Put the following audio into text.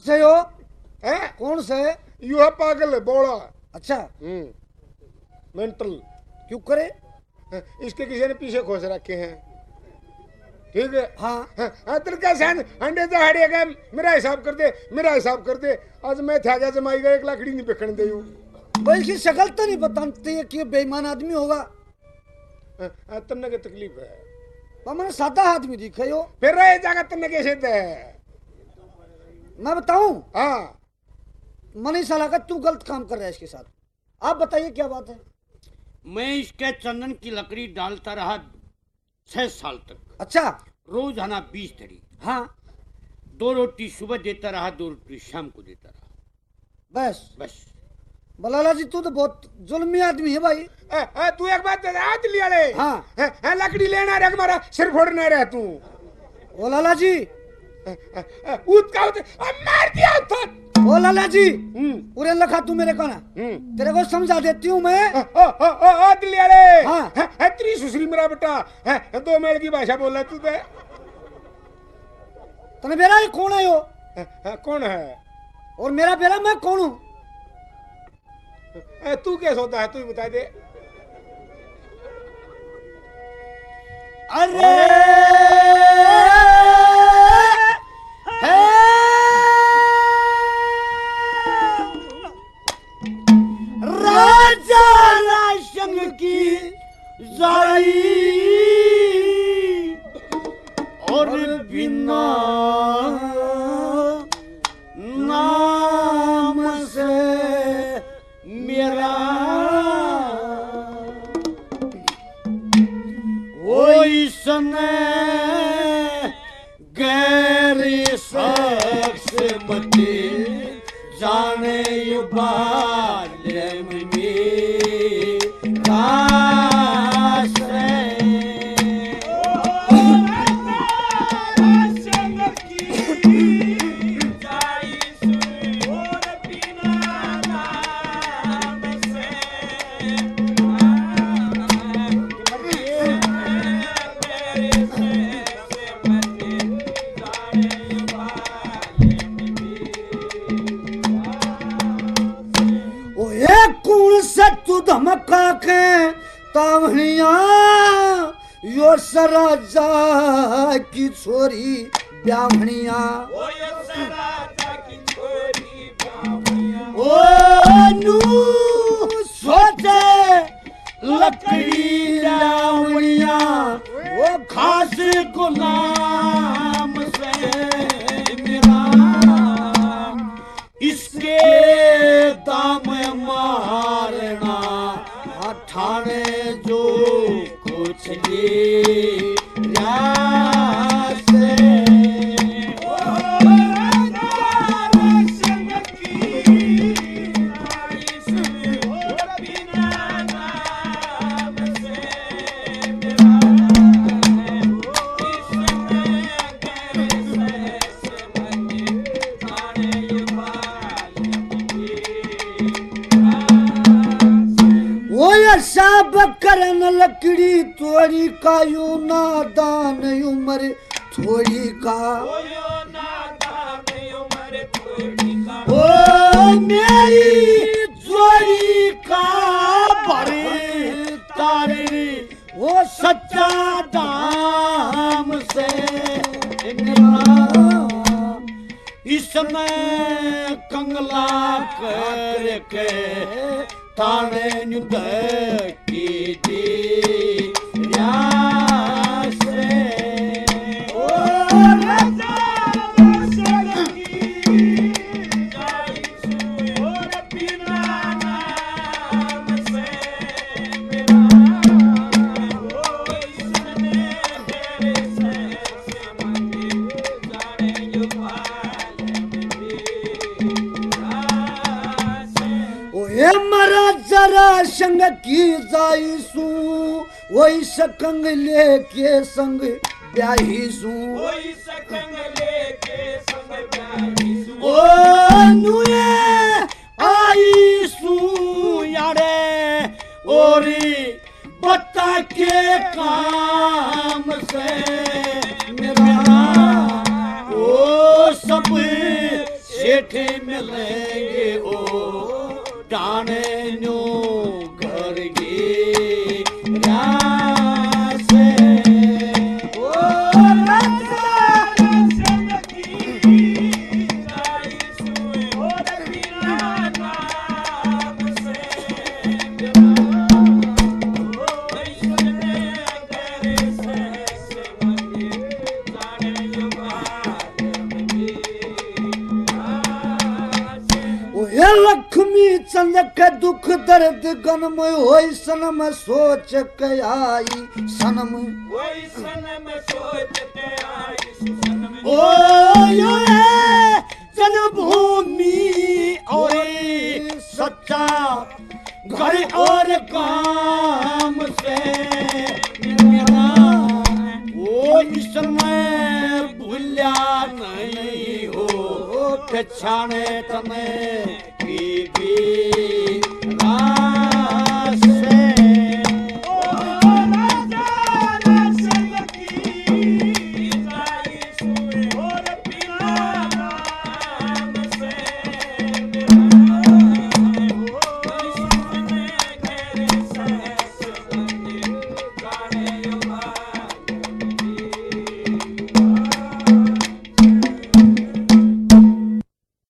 से हो? है कौन से? यू है पागल है बोला। अच्छा मेंटल। क्यों करे? इसके किसी ने पीछे खोस रखे हैं। ठीक है। हाँ तेरे का सहन अंडे तो हड़े गए। मेरा हिसाब कर दे, मेरा हिसाब कर दे। आज मैं था जा जमाई गया 1 लाख नहीं बेचने दे यूं। भाई इसकी शक्ल तो नहीं बताते है कि ये बेईमान आदमी होगा। तन्ने की तकलीफ है। पर मैंने सादा आदमी दिखे हो। फिर रहे जाकर तन्ने कैसे दे। मैं बताऊं? हाँ मनी साला का तू गलत काम कर रहा है इसके साथ। आप बताइए क्या बात है? मैं इसके चंदन की लकड़ी डालता रहा 6 साल तक। अच्छा रोजाना 20 धड़ी। हाँ 2 रोटी सुबह देता रहा, 2 रोटी शाम को देता रहा। बस बलाला जी तू तो बहुत जुल्मी आदमी है भाई। तू एक बात आज लिया ले। हाँ लकड़ी लेना रे हमारा सिर फोड़ना रहे तू। ओ लाला जी उत का मार दिया था। ओ लाला जी पूरे लखा तू मेरे को ना तेरे को समझा देती हूँ मैं। लिया ले। हाँ तेरी सुसरी मेरा बेटा 2 मेल की भाषा बोल रहा तू तो। तने बेरा ये कौन है यो? कौन है? और मेरा बेरा मैं कौन हूँ? तू क्या सोता है, तू ही बता दे। अरे राजा राशंग की जाई और बिना नाम से मेरा वो इसने गैर शख्स बते जाने बाले में धमका के तावनिया यो सराजा की छोरी ब्याहनिया ओ नू सोचे लकड़ी लावनिया वो खास गुलाम से मेरा इसके दाम मारना ठाणे जो कुछ ले सब करन लकड़ी तोड़ी का यू नादान उम्र थोड़ी का ओ मेरी जोड़ी का बड़े तारी वो सच्चा दाम से इसमें कंगला करके ताने नुद की दी ओ राजा और बिना नाम से मेरा जरा संग की जाईसू वही सकंग लेके संग ब्याहीसू ओ नुए आईसू यारे ओरी बता के काम से मेरा ओ सब से जेठे मिलेंगे ओ डाने न्यू घर गे रासे ओ रासा रसन की गाई सुए ओ रखिला नाम से ये लक्ष्मी चंद के दुख दर्द गनमय होई सनम सोच के आई सनम ओ यो जन्मभूमि और सच्चा घर और काम से मेरा वो इसमें भूल्या नहीं हो पछाने तमें की भी रास